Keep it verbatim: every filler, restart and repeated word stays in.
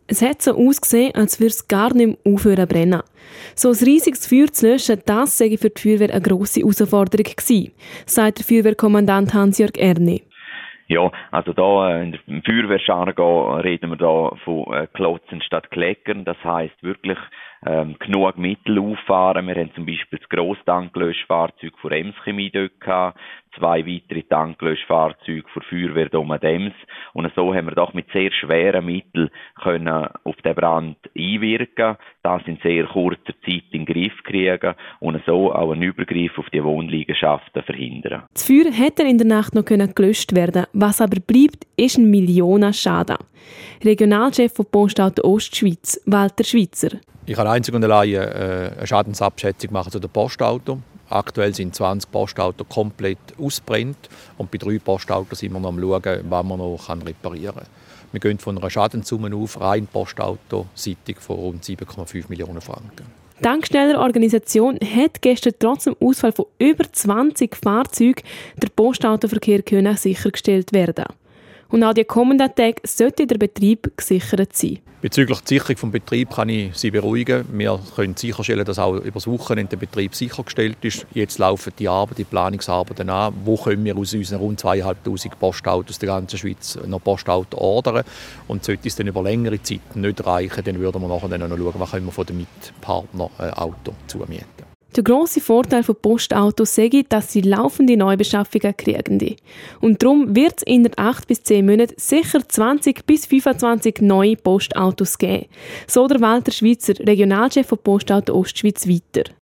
Es hat so ausgesehen, als würde es gar nicht mehr aufhören zu brennen. So ein riesiges Feuer zu löschen, das sei für die Feuerwehr eine grosse Herausforderung gewesen, sagt der Feuerwehrkommandant Hans-Jörg Erni. Ja, also da in der Feuerwehrjargon reden wir da von äh, Klotzen statt Kleckern. Das heisst wirklich ähm, genug Mittel auffahren. Wir haben zum Beispiel das Grosstanklöschfahrzeug von Ems Chemie dort gehabt, zwei weitere Tanklöschfahrzeuge von Feuerwehr Domadems. Und so haben wir doch mit sehr schweren Mitteln können auf den Brand einwirken, das in sehr kurzer Zeit in den Griff kriegen und so auch einen Übergriff auf die Wohnliegenschaften verhindern. Das Feuer hätte in der Nacht noch gelöscht werden. Was aber bleibt, ist ein Millionenschaden. Regionalchef von Postauto Ostschweiz, Walter Schweitzer. Ich kann einzig und allein äh, eine Schadensabschätzung machen zu den Postauto. Aktuell sind zwanzig Postautos komplett ausgebrannt und bei drei Postautos sind wir noch am schauen, was man noch reparieren kann. Wir gehen von einer Schadenssumme auf, rein Postauto-seitig von rund sieben Komma fünf Millionen Franken. Dank schneller Organisation hat gestern trotz dem Ausfall von über zwanzig Fahrzeugen der Postautoverkehr sichergestellt werden. Und auch die kommenden Tage sollte der Betrieb gesichert sein. Bezüglich der Sicherung des Betriebs kann ich Sie beruhigen. Wir können sicherstellen, dass auch über das Wochenende der Betrieb sichergestellt ist. Jetzt laufen die Arbeiten, die Planungsarbeiten an. Wo können wir aus unseren rund zweitausendfünfhundert Postautos der ganzen Schweiz noch Postautos ordern? Und sollte es dann über längere Zeit nicht reichen, dann würden wir nachher dann noch schauen, was können wir von den Mitpartnern äh, Auto zumieten. Der grosse Vorteil von Postautos sei, dass sie laufende Neubeschaffungen kriegen. Und darum wird es in acht bis zehn Monaten sicher zwanzig bis fünfundzwanzig neue Postautos geben. So der Walter Schweitzer, Regionalchef von Postauto Ostschweiz, weiter.